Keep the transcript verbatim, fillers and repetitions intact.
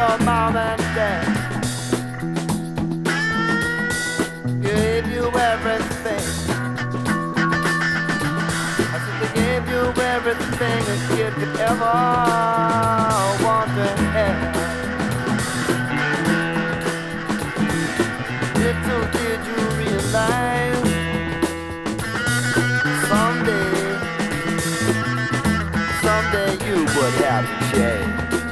your mom and dad gave you everything. I said they gave you everything a kid could ever want to have. Little did you realize someday, someday you would have to change.